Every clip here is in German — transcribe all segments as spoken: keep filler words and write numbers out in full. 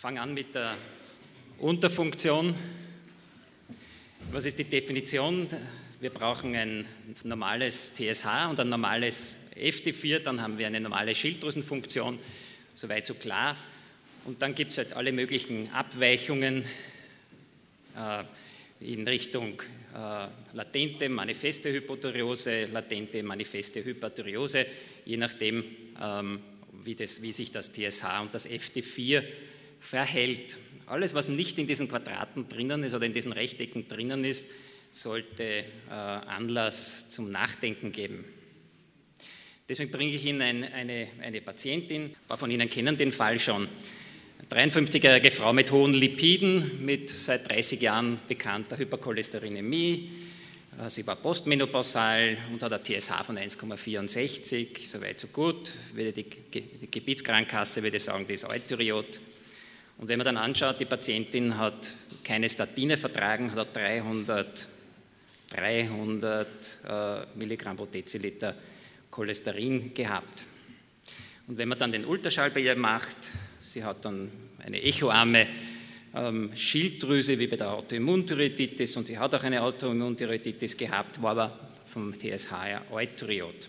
fange an mit der Unterfunktion. Was ist die Definition? Wir brauchen ein normales T S H und ein normales F T vier, dann haben wir eine normale Schilddrüsenfunktion, soweit so klar. Und dann gibt es halt alle möglichen Abweichungen äh, in Richtung äh, latente, manifeste Hypothyreose, latente, manifeste Hyperthyreose, je nachdem, ähm, wie, das, wie sich das T S H und das F T vier verhält. Alles, was nicht in diesen Quadraten drinnen ist oder in diesen Rechtecken drinnen ist, sollte äh, Anlass zum Nachdenken geben. Deswegen bringe ich Ihnen ein, eine, eine Patientin, ein paar von Ihnen kennen den Fall schon, dreiundfünfzigjährige Frau mit hohen Lipiden, mit seit dreißig Jahren bekannter Hypercholesterinämie. Sie war postmenopausal und hat ein T S H von eins Komma vierundsechzig, soweit so gut. Die, die Gebietskrankenkasse würde sagen, das ist Euthyreot. Und wenn man dann anschaut, die Patientin hat keine Statine vertragen, hat dreihundert, dreihundert äh, Milligramm pro Deziliter Cholesterin gehabt. Und wenn man dann den Ultraschall bei ihr macht, sie hat dann eine echoarme ähm, Schilddrüse wie bei der Autoimmunthyreoiditis und sie hat auch eine Autoimmunthyreoiditis gehabt, war aber vom T S H her Euthyreot.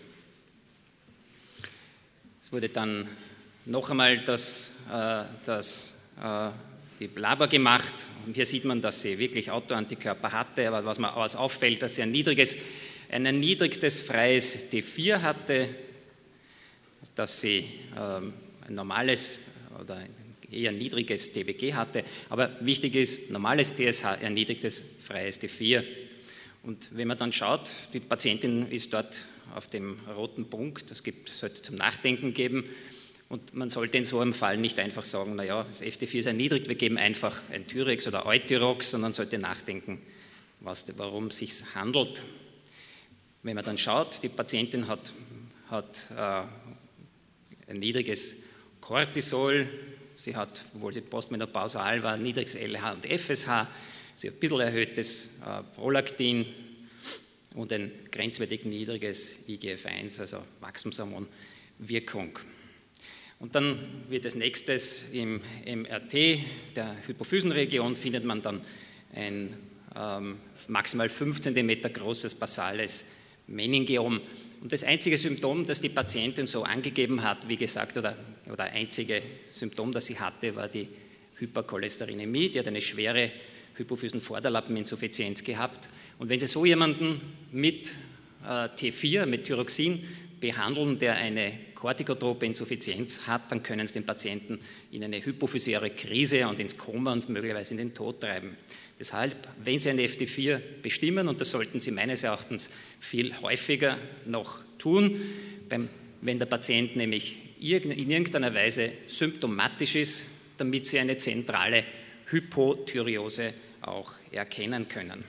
Es wurde dann noch einmal das, äh, das die Blabber gemacht. Und hier sieht man, dass sie wirklich Autoantikörper hatte, aber was mir was auffällt, dass sie ein niedriges, ein niedrigstes freies T vier hatte, dass sie ähm, ein normales oder ein eher niedriges T B G hatte, aber wichtig ist, normales T S H, erniedrigtes freies T vier. Und wenn man dann schaut, die Patientin ist dort auf dem roten Punkt, das gibt, sollte zum Nachdenken geben. Und man sollte in so einem Fall nicht einfach sagen, naja, das F T vier ist erniedrigt, wir geben einfach ein Thyrex oder Euthyrox, sondern sollte nachdenken, was, warum es sich handelt. Wenn man dann schaut, die Patientin hat, hat äh, ein niedriges Cortisol, sie hat, obwohl sie postmenopausal war, ein niedriges L H und F S H, sie hat ein bisschen erhöhtes äh, Prolaktin und ein grenzwertig niedriges I G F eins, also Wachstumshormonwirkung. Und dann wird als nächstes im M R T der Hypophysenregion findet man dann ein ähm, maximal fünf Zentimeter großes basales Meningiom. Und das einzige Symptom, das die Patientin so angegeben hat, wie gesagt, oder, oder einzige Symptom, das sie hatte, war die Hypercholesterinämie. Die hat eine schwere Hypophysenvorderlappeninsuffizienz gehabt. Und wenn Sie so jemanden mit äh, T vier, mit Thyroxin behandeln, der eine kortikotrope Insuffizienz hat, dann können Sie den Patienten in eine hypophysiäre Krise und ins Koma und möglicherweise in den Tod treiben. Deshalb, wenn Sie ein F T vier bestimmen, und das sollten Sie meines Erachtens viel häufiger noch tun, beim, wenn der Patient nämlich in irgendeiner Weise symptomatisch ist, damit Sie eine zentrale Hypothyreose auch erkennen können.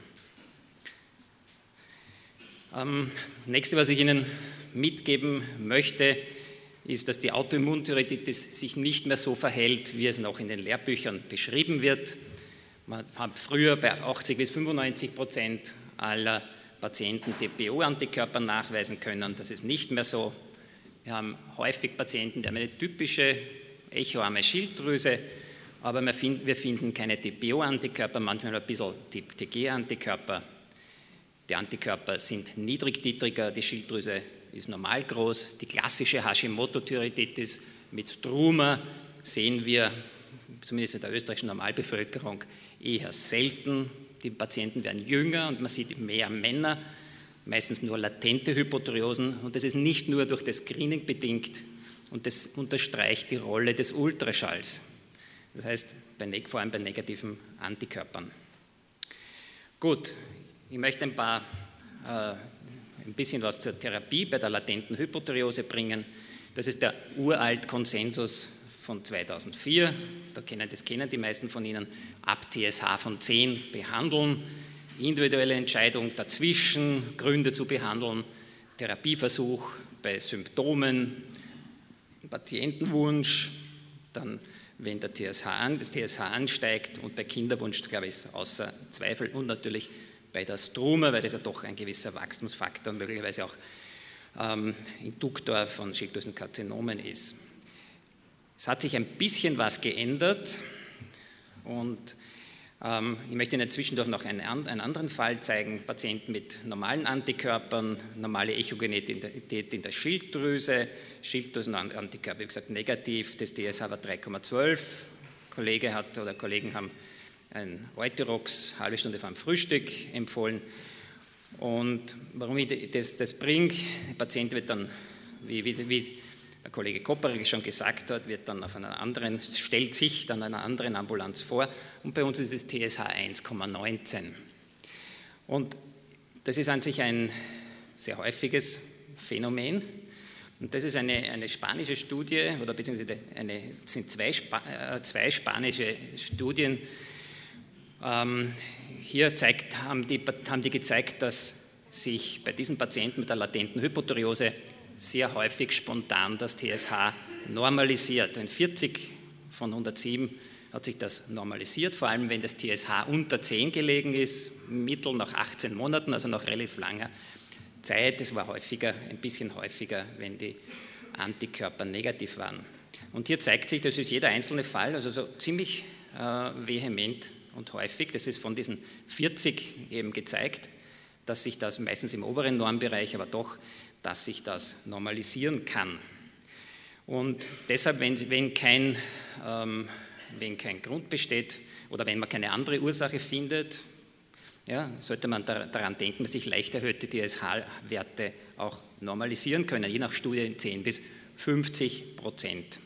Ähm, nächste, was ich Ihnen mitgeben möchte, ist, dass die Autoimmunthyreoiditis sich nicht mehr so verhält, wie es noch in den Lehrbüchern beschrieben wird. Man hat früher bei achtzig bis fünfundneunzig Prozent aller Patienten T P O-Antikörper nachweisen können. Das ist nicht mehr so. Wir haben häufig Patienten, die haben eine typische echoarme Schilddrüse, aber wir finden, wir finden keine T P O-Antikörper, manchmal ein bisschen T G-Antikörper. Die Antikörper sind niedrigtitriger, die Schilddrüse ist normal groß. Die klassische Hashimoto-Thyreoiditis mit Struma sehen wir, zumindest in der österreichischen Normalbevölkerung, eher selten. Die Patienten werden jünger und man sieht mehr Männer, meistens nur latente Hypothyreosen. Und das ist nicht nur durch das Screening bedingt und das unterstreicht die Rolle des Ultraschalls. Das heißt, bei, vor allem bei negativen Antikörpern. Gut, ich möchte ein paar äh, ein bisschen was zur Therapie bei der latenten Hypothyreose bringen. Das ist der uralt Konsensus von zweitausendvier. Da kennen, das kennen die meisten von Ihnen. Ab T S H von zehn behandeln, individuelle Entscheidung dazwischen, Gründe zu behandeln, Therapieversuch bei Symptomen, Patientenwunsch, dann wenn der T S H an, das T S H ansteigt und bei Kinderwunsch, glaube ich, ist außer Zweifel und natürlich bei der Struma, weil das ja doch ein gewisser Wachstumsfaktor und möglicherweise auch ähm, Induktor von Schilddrüsenkarzinomen ist. Es hat sich ein bisschen was geändert. Und ähm, ich möchte Ihnen zwischendurch noch einen, einen anderen Fall zeigen. Patienten mit normalen Antikörpern, normale Echogenität in der Schilddrüse, Schilddrüsenantikörper, wie gesagt, negativ, das T S H war drei Komma zwölf. Kollege hat oder Kollegen haben ein Euthyrox halbe Stunde vor dem Frühstück empfohlen. Und warum ich das, das bringe, der Patient wird dann, wie, wie, wie der Kollege Kopperig schon gesagt hat, wird dann auf einer anderen, stellt sich dann einer anderen Ambulanz vor und bei uns ist es T S H eins Komma neunzehn. Und das ist an sich ein sehr häufiges Phänomen. Und das ist eine, eine spanische Studie, oder beziehungsweise eine, es sind zwei, Spa, äh, zwei spanische Studien. Ähm, hier zeigt, haben, die, haben die gezeigt, dass sich bei diesen Patienten mit der latenten Hypotheriose sehr häufig spontan das T S H normalisiert. In vierzig von hundertsieben hat sich das normalisiert, vor allem wenn das T S H unter zehn gelegen ist, mittel nach achtzehn Monaten, also nach relativ langer Zeit. Es war häufiger, ein bisschen häufiger, wenn die Antikörper negativ waren. Und hier zeigt sich, das ist jeder einzelne Fall, also so ziemlich äh, vehement und häufig, das ist von diesen vierzig eben gezeigt, dass sich das meistens im oberen Normbereich, aber doch, dass sich das normalisieren kann. Und deshalb, wenn, wenn, kein, ähm, wenn kein Grund besteht oder wenn man keine andere Ursache findet, ja, sollte man daran denken, dass sich leicht erhöhte T S H-Werte auch normalisieren können, je nach Studie zehn bis fünfzig Prozent.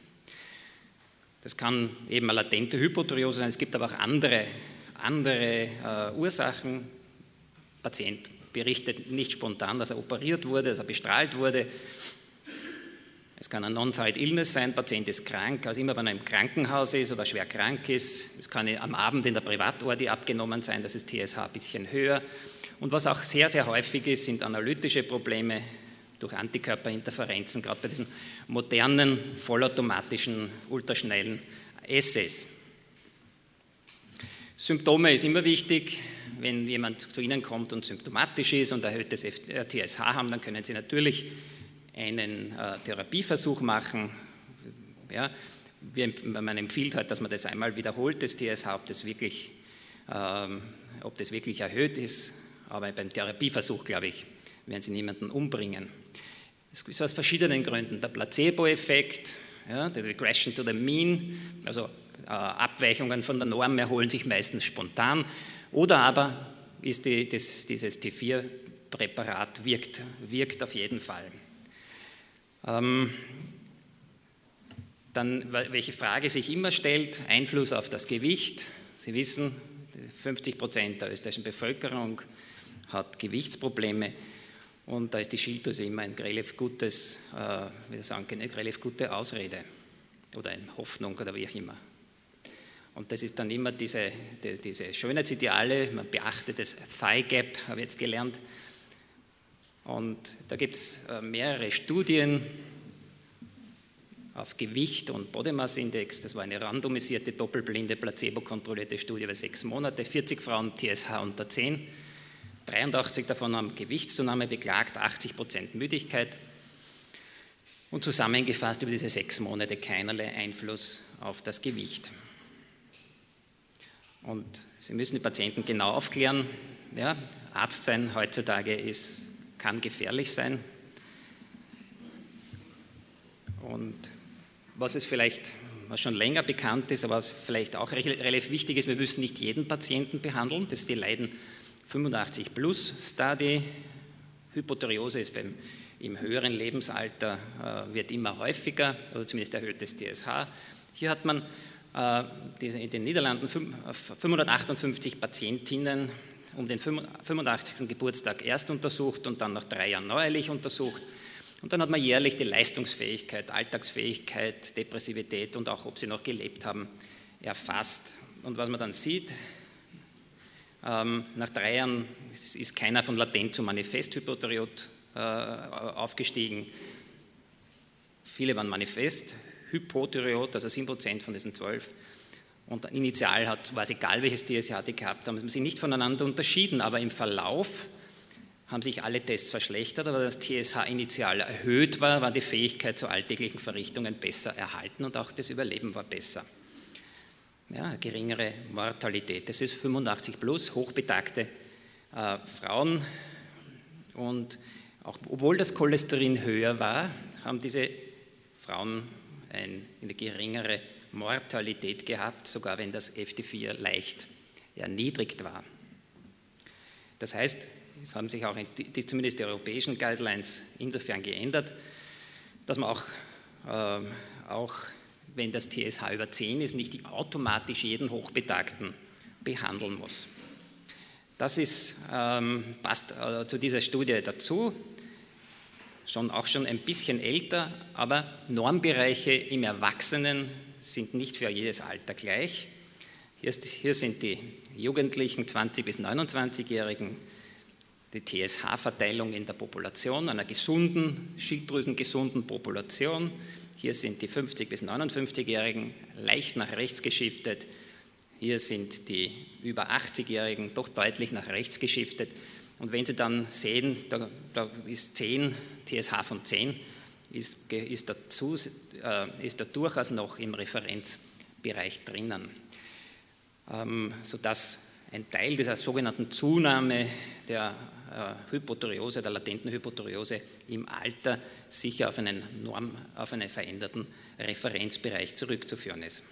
Das kann eben eine latente Hypotheriose sein, es gibt aber auch andere, andere äh, Ursachen. Der Patient berichtet nicht spontan, dass er operiert wurde, dass er bestrahlt wurde. Es kann ein Non-Fatal Illness sein, der Patient ist krank, also immer wenn er im Krankenhaus ist oder schwer krank ist. Es kann am Abend in der Privatordi abgenommen sein, das ist T S H ein bisschen höher. Und was auch sehr, sehr häufig ist, sind analytische Probleme durch Antikörperinterferenzen, gerade bei diesen modernen, vollautomatischen, ultraschnellen Assays. Symptome ist immer wichtig. Wenn jemand zu Ihnen kommt und symptomatisch ist und erhöhtes T S H haben, dann können Sie natürlich einen äh, Therapieversuch machen. Ja, wir, man empfiehlt halt, dass man das einmal wiederholt, das T S H, ob das wirklich, ähm, ob das wirklich erhöht ist. Aber beim Therapieversuch, glaube ich, werden Sie niemanden umbringen. Es ist aus verschiedenen Gründen. Der Placebo-Effekt, ja, der Regression to the Mean, also äh, Abweichungen von der Norm erholen sich meistens spontan. Oder aber ist die, das, dieses T vier Präparat wirkt, wirkt auf jeden Fall. Ähm, dann, welche Frage sich immer stellt, Einfluss auf das Gewicht. Sie wissen, fünfzig Prozent der österreichischen Bevölkerung hat Gewichtsprobleme und da ist die Schilddrüse immer ein relativ gutes, äh, wie soll ich sagen, eine relativ gute Ausrede oder eine Hoffnung oder wie auch immer. Und das ist dann immer diese, die, diese Schönheitsideale, man beachtet das Thigh Gap, habe ich jetzt gelernt. Und da gibt es mehrere Studien auf Gewicht und Body Mass Index. Das war eine randomisierte, doppelblinde, placebo-kontrollierte Studie über sechs Monate. vierzig Frauen T S H unter zehn. dreiundachtzig davon haben Gewichtszunahme beklagt, achtzig Prozent Müdigkeit. Und zusammengefasst über diese sechs Monate keinerlei Einfluss auf das Gewicht. Und Sie müssen die Patienten genau aufklären. Ja, Arzt sein heutzutage ist, kann gefährlich sein. Und was es vielleicht, was schon länger bekannt ist, aber was vielleicht auch relativ wichtig ist, wir müssen nicht jeden Patienten behandeln. Das ist die Leiden fünfundachtzig plus Study. Hypotheriose ist beim, im höheren Lebensalter, äh, wird immer häufiger, oder zumindest erhöhtes T S H. Hier hat man in den Niederlanden fünfhundertachtundfünfzig Patientinnen um den fünfundachtzigsten Geburtstag erst untersucht und dann nach drei Jahren neuerlich untersucht. Und dann hat man jährlich die Leistungsfähigkeit, Alltagsfähigkeit, Depressivität und auch, ob sie noch gelebt haben, erfasst. Und was man dann sieht, ähm, nach drei Jahren ist keiner von latent zu Manifest-Hypotheriot äh, aufgestiegen. Viele waren Manifest. Hypotheriot, also sieben Prozent von diesen zwölf. Und initial hat, war es egal, welches T S H die gehabt haben, haben sie nicht voneinander unterschieden, aber im Verlauf haben sich alle Tests verschlechtert, aber das T S H initial erhöht war, war die Fähigkeit zu alltäglichen Verrichtungen besser erhalten und auch das Überleben war besser. ja, geringere Mortalität. Das ist fünfundachtzig plus, hochbetagte äh, Frauen. Und auch, obwohl das Cholesterin höher war, haben diese Frauen ein, eine geringere Mortalität gehabt, sogar wenn das F T vier leicht erniedrigt war. Das heißt, es haben sich auch die, zumindest die europäischen Guidelines insofern geändert, dass man auch, äh, auch wenn das T S H über zehn ist, nicht automatisch jeden Hochbetagten behandeln muss. Das ist, ähm, passt äh, zu dieser Studie dazu, schon, auch schon ein bisschen älter, aber Normbereiche im Erwachsenen sind nicht für jedes Alter gleich. Hier, ist, hier sind die Jugendlichen, zwanzig- bis neunundzwanzigjährigen, die T S H-Verteilung in der Population, einer gesunden, schilddrüsengesunden Population. Hier sind die fünfzig- bis neunundfünfzigjährigen leicht nach rechts geschiftet. Hier sind die über achtzigjährigen doch deutlich nach rechts geschiftet. Und wenn Sie dann sehen, da, da ist zehn, T S H von zehn, ist, ist, dazu, äh, ist da durchaus noch im Referenzbereich drinnen. Ähm, sodass ein Teil dieser sogenannten Zunahme der äh, Hypothyreose, der latenten Hypothyreose im Alter sicher auf einen, Norm, auf einen veränderten Referenzbereich zurückzuführen ist.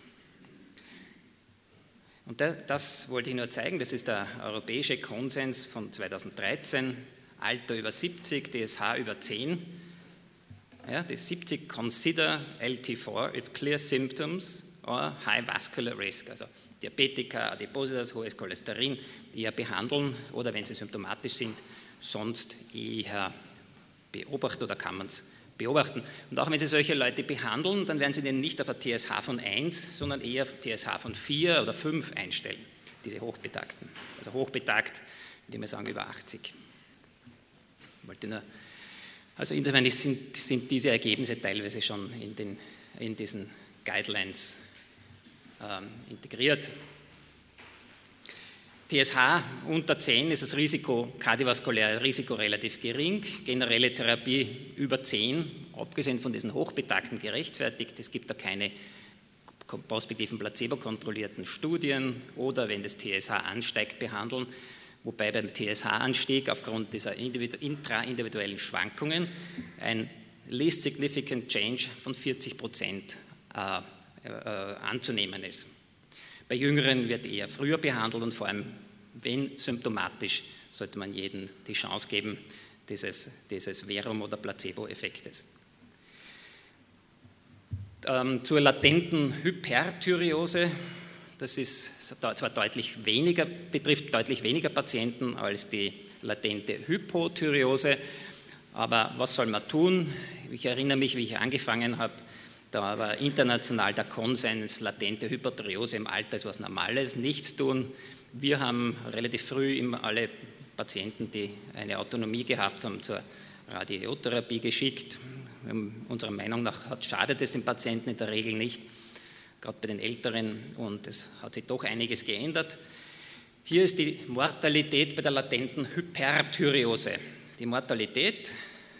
Und das wollte ich nur zeigen, das ist der europäische Konsens von zweitausenddreizehn, Alter über siebzig, T S H über zehn. Ja, die siebzig consider L T four if clear symptoms or high vascular risk, also Diabetiker, Adipositas, hohes Cholesterin, die eher behandeln oder wenn sie symptomatisch sind, sonst eher beobachten oder kann man es beobachten. Und auch wenn Sie solche Leute behandeln, dann werden Sie den nicht auf ein T S H von eins, sondern eher auf T S H von vier oder fünf einstellen, diese Hochbetagten. Also hochbetagt, würde ich mal sagen, über achtzig. Ich wollte nur, also insofern sind, sind diese Ergebnisse teilweise schon in, den, in diesen Guidelines ähm, integriert. T S H unter zehn ist das Risiko, kardiovaskuläre Risiko relativ gering, generelle Therapie über zehn, abgesehen von diesen Hochbetagten gerechtfertigt. Es gibt da keine prospektiven placebo-kontrollierten Studien oder wenn das T S H ansteigt, behandeln, wobei beim T S H-Anstieg aufgrund dieser intraindividuellen Schwankungen ein Least Significant Change von vierzig Prozent äh, äh, anzunehmen ist. Bei Jüngeren wird eher früher behandelt und vor allem, wenn symptomatisch, sollte man jedem die Chance geben, dieses, dieses Verum- oder Placebo-Effektes. Ähm, zur latenten Hyperthyreose, das ist zwar deutlich weniger, betrifft deutlich weniger Patienten als die latente Hypothyreose, aber was soll man tun? Ich erinnere mich, wie ich angefangen habe, da war international der Konsens, latente Hyperthyreose im Alter ist was Normales, nichts tun. Wir haben relativ früh immer alle Patienten, die eine Autonomie gehabt haben, zur Radiotherapie geschickt. Unserer Meinung nach schadet es den Patienten in der Regel nicht, gerade bei den Älteren, und es hat sich doch einiges geändert. Hier ist die Mortalität bei der latenten Hyperthyreose. Die Mortalität,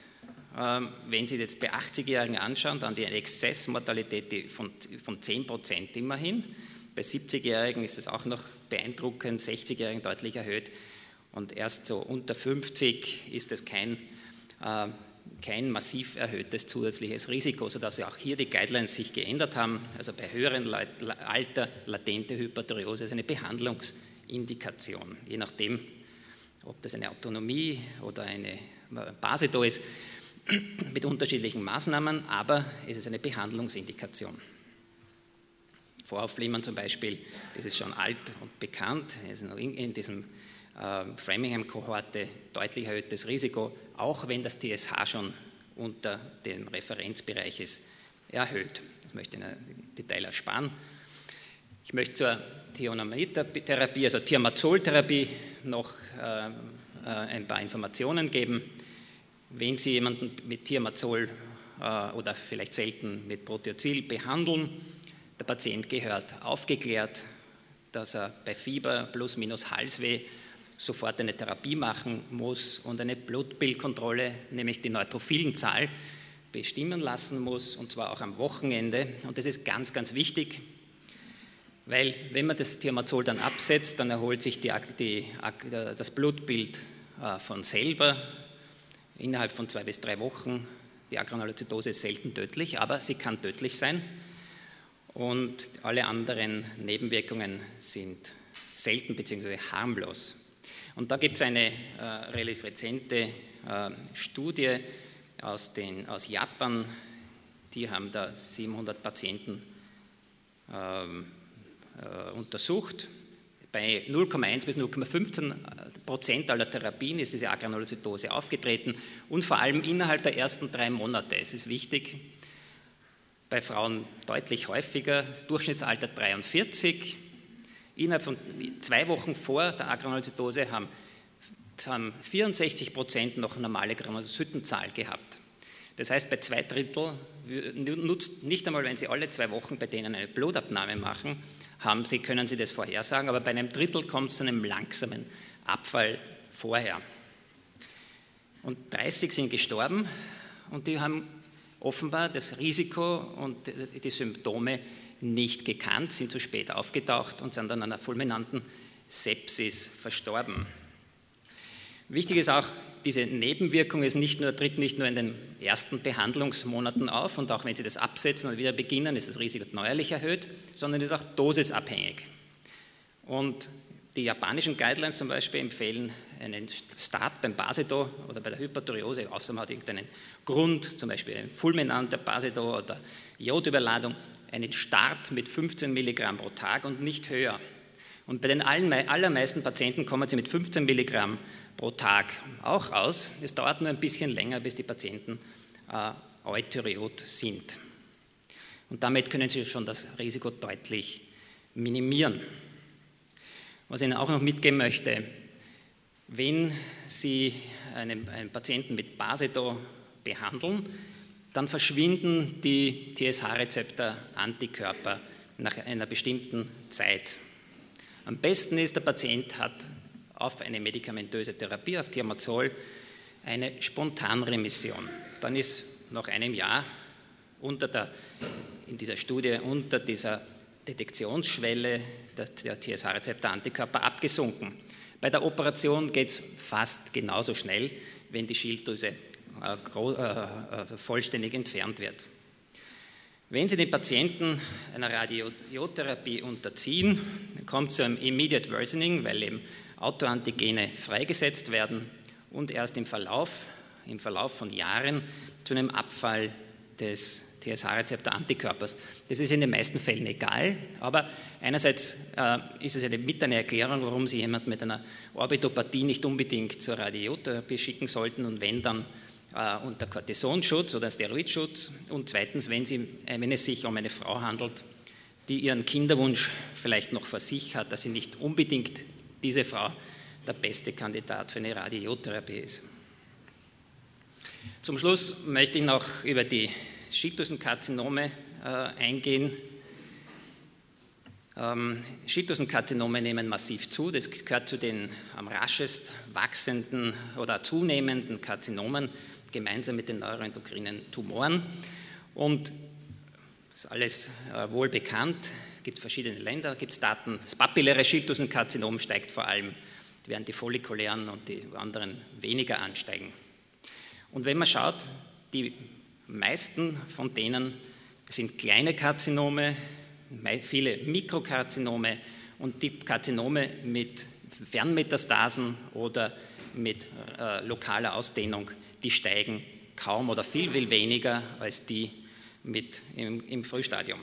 wenn Sie jetzt bei achtzigjährigen anschauen, dann die Exzessmortalität von, von zehn Prozent immerhin. Bei siebzigjährigen ist es auch noch beeindruckend, sechzigjährigen deutlich erhöht. Und erst so unter fünfzig ist es kein, äh, kein massiv erhöhtes zusätzliches Risiko, sodass ja auch hier die Guidelines sich geändert haben. Also bei höherem Alter latente Hyperthyreose ist eine Behandlungsindikation, je nachdem, ob das eine Autonomie oder eine Basedo ist, mit unterschiedlichen Maßnahmen, aber es ist eine Behandlungsindikation. Voraufflimmern zum Beispiel, das ist schon alt und bekannt, es ist in, in diesem äh, Framingham-Kohorte deutlich erhöhtes Risiko, auch wenn das T S H schon unter dem Referenzbereich ist, erhöht. Das möchte ich im Detail ersparen. Ich möchte zur Thionamid-Therapie, also Thiamazol-Therapie, noch äh, äh, ein paar Informationen geben. Wenn Sie jemanden mit Thiamazol äh, oder vielleicht selten mit Proteozil behandeln, der Patient gehört aufgeklärt, dass er bei Fieber plus minus Halsweh sofort eine Therapie machen muss und eine Blutbildkontrolle, nämlich die Neutrophilenzahl, bestimmen lassen muss, und zwar auch am Wochenende. Und das ist ganz, ganz wichtig, Weil wenn man das Thiamazol dann absetzt, dann erholt sich die, die, das Blutbild von selber innerhalb von zwei bis drei Wochen. Die Agranulozytose ist selten tödlich, aber sie kann tödlich sein. Und alle anderen Nebenwirkungen sind selten bzw. harmlos. Und da gibt es eine äh, relativ rezente äh, Studie aus, den, aus Japan, die haben da siebenhundert Patienten ähm, äh, untersucht. Bei null Komma eins bis null Komma fünfzehn Prozent aller Therapien ist diese Agranulozytose aufgetreten und vor allem innerhalb der ersten drei Monate. Es ist wichtig, bei Frauen deutlich häufiger, Durchschnittsalter dreiundvierzig. Innerhalb von zwei Wochen vor der Agranulozytose haben, haben vierundsechzig Prozent noch normale Granulozytenzahl gehabt. Das heißt, bei zwei Drittel nutzt nicht einmal, wenn Sie alle zwei Wochen bei denen eine Blutabnahme machen, haben Sie, können Sie das vorhersagen, aber bei einem Drittel kommt es zu einem langsamen Abfall vorher. Und dreißig sind gestorben und die haben offenbar das Risiko und die Symptome nicht gekannt, sind zu spät aufgetaucht und sind an einer fulminanten Sepsis verstorben. Wichtig ist auch, diese Nebenwirkung ist nicht nur, tritt nicht nur in den ersten Behandlungsmonaten auf und auch wenn Sie das absetzen und wieder beginnen, ist das Risiko neuerlich erhöht, sondern ist auch dosisabhängig. Und die japanischen Guidelines zum Beispiel empfehlen einen Start beim Basedo oder bei der Hyperthyreose, außer man hat irgendeinen Grund, zum Beispiel ein fulminanter Basedo oder Jodüberladung, einen Start mit fünfzehn Milligramm pro Tag und nicht höher. Und bei den allermeisten Patienten kommen sie mit fünfzehn Milligramm pro Tag auch aus. Es dauert nur ein bisschen länger, bis die Patienten äh, euthyreot sind. Und damit können Sie schon das Risiko deutlich minimieren. Was ich Ihnen auch noch mitgeben möchte, wenn Sie einen, einen Patienten mit Basedo behandeln, dann verschwinden die T S H-Rezeptor-Antikörper nach einer bestimmten Zeit. Am besten ist, der Patient hat auf eine medikamentöse Therapie, auf Thiamazol, eine Spontanremission. Dann ist nach einem Jahr unter der, in dieser Studie unter dieser Detektionsschwelle der, der T S H-Rezeptor-Antikörper abgesunken. Bei der Operation geht es fast genauso schnell, wenn die Schilddrüse äh, gro- äh, also vollständig entfernt wird. Wenn Sie den Patienten einer Radiotherapie unterziehen, dann kommt es zu einem Immediate Worsening, weil eben Autoantigene freigesetzt werden und erst im Verlauf, im Verlauf von Jahren zu einem Abfall des T S H-Rezeptor-Antikörpers. Das ist in den meisten Fällen egal, aber einerseits äh, ist es eine, mit einer Erklärung, warum Sie jemanden mit einer Orbitopathie nicht unbedingt zur Radiotherapie schicken sollten und wenn dann äh, unter Cortisonschutz oder Steroidschutz und zweitens, wenn, Sie, äh, wenn es sich um eine Frau handelt, die ihren Kinderwunsch vielleicht noch vor sich hat, dass sie nicht unbedingt diese Frau der beste Kandidat für eine Radiotherapie ist. Zum Schluss möchte ich noch über die Schilddrüsenkarzinome äh, eingehen. Ähm, Schilddrüsenkarzinome nehmen massiv zu, das gehört zu den am raschest wachsenden oder zunehmenden Karzinomen, gemeinsam mit den neuroendokrinen Tumoren. Und das ist alles äh, wohl bekannt, es gibt verschiedene Länder, gibt es Daten, das papilläre Schilddrüsenkarzinom steigt vor allem, während die follikulären und die anderen weniger ansteigen. Und wenn man schaut, die meisten von denen sind kleine Karzinome, viele Mikrokarzinome und die Karzinome mit Fernmetastasen oder mit äh, lokaler Ausdehnung, die steigen kaum oder viel, viel weniger als die mit im, im Frühstadium.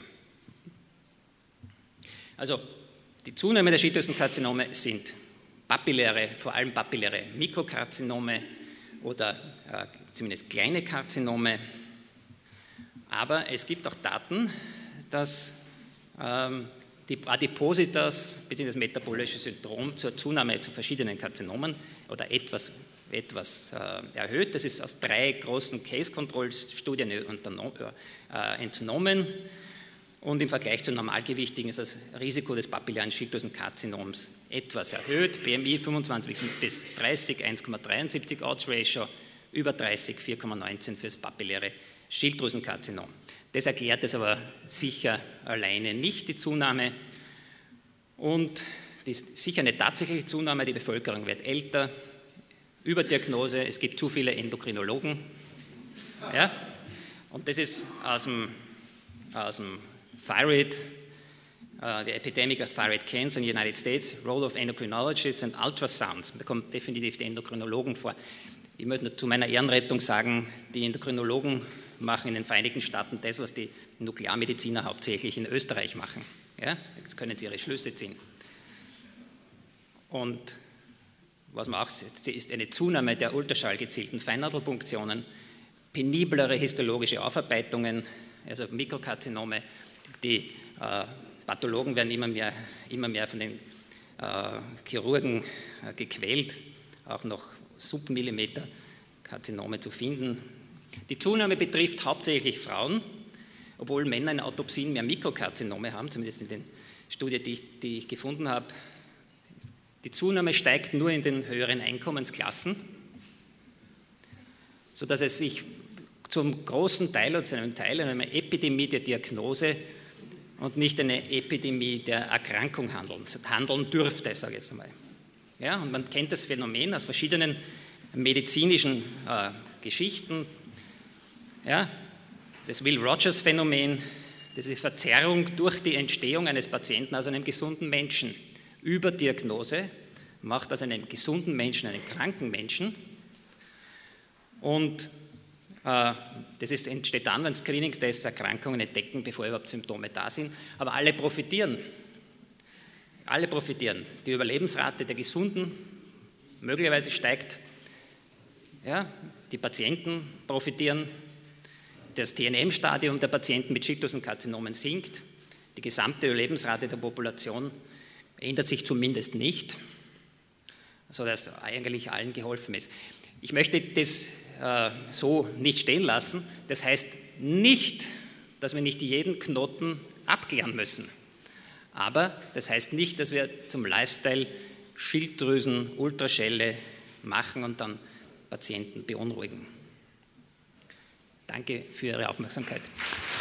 Also die Zunahme der Schilddrüsenkarzinome sind papilläre, vor allem papilläre Mikrokarzinome oder äh, zumindest kleine Karzinome. Aber es gibt auch Daten, dass ähm, die Adipositas bzw. das metabolische Syndrom zur Zunahme zu verschiedenen Karzinomen oder etwas, etwas äh, erhöht. Das ist aus drei großen Case-Control-Studien äh, entnommen. Und im Vergleich zu Normalgewichtigen ist das Risiko des papillären Schilddrüsenkarzinoms etwas erhöht. B M I fünfundzwanzig bis dreißig, eins Komma dreiundsiebzig Odds-Ratio, über dreißig, vier Komma neunzehn für das papilläre Schilddrüsenkarzinom. Das erklärt es aber sicher alleine nicht, die Zunahme. Und die, sicher eine tatsächliche Zunahme, die Bevölkerung wird älter, Überdiagnose, es gibt zu viele Endokrinologen. Ja? Und das ist aus dem, aus dem Thyroid, uh, the Epidemic of Thyroid Cancer in the United States, Role of Endocrinologists and Ultrasounds. Da kommen definitiv die Endokrinologen vor. Ich möchte nur zu meiner Ehrenrettung sagen, die Endokrinologen machen in den Vereinigten Staaten das, was die Nuklearmediziner hauptsächlich in Österreich machen. Ja? Jetzt können sie ihre Schlüsse ziehen. Und was man auch sieht, ist eine Zunahme der ultraschallgezielten Feinnadelpunktionen, peniblere histologische Aufarbeitungen, also Mikrokarzinome. Die äh, Pathologen werden immer mehr, immer mehr von den äh, Chirurgen äh, gequält, auch noch Submillimeter Karzinome zu finden. Die Zunahme betrifft hauptsächlich Frauen, obwohl Männer in Autopsien mehr Mikrokarzinome haben, zumindest in den Studien, die ich, die ich gefunden habe. Die Zunahme steigt nur in den höheren Einkommensklassen, sodass es sich zum großen Teil oder zu einem Teil um eine Epidemie der Diagnose und nicht eine Epidemie der Erkrankung handeln, handeln dürfte, sage ich jetzt einmal. Ja, und man kennt das Phänomen aus verschiedenen medizinischen äh, Geschichten. Ja, das Will-Rogers-Phänomen, das ist die Verzerrung durch die Entstehung eines Patienten aus einem gesunden Menschen. Überdiagnose macht aus einem gesunden Menschen einen kranken Menschen. Und äh, das ist, entsteht dann, wenn Screening-Tests Erkrankungen entdecken, bevor überhaupt Symptome da sind. Aber alle profitieren. Alle profitieren. Die Überlebensrate der Gesunden möglicherweise steigt. Ja, die Patienten profitieren. Das T N M-Stadium der Patienten mit Schilddrüsenkarzinomen sinkt. Die gesamte Überlebensrate der Population ändert sich zumindest nicht, sodass eigentlich allen geholfen ist. Ich möchte das äh, so nicht stehen lassen. Das heißt nicht, dass wir nicht jeden Knoten abklären müssen. Aber das heißt nicht, dass wir zum Lifestyle Schilddrüsen-Ultraschelle machen und dann Patienten beunruhigen. Danke für Ihre Aufmerksamkeit.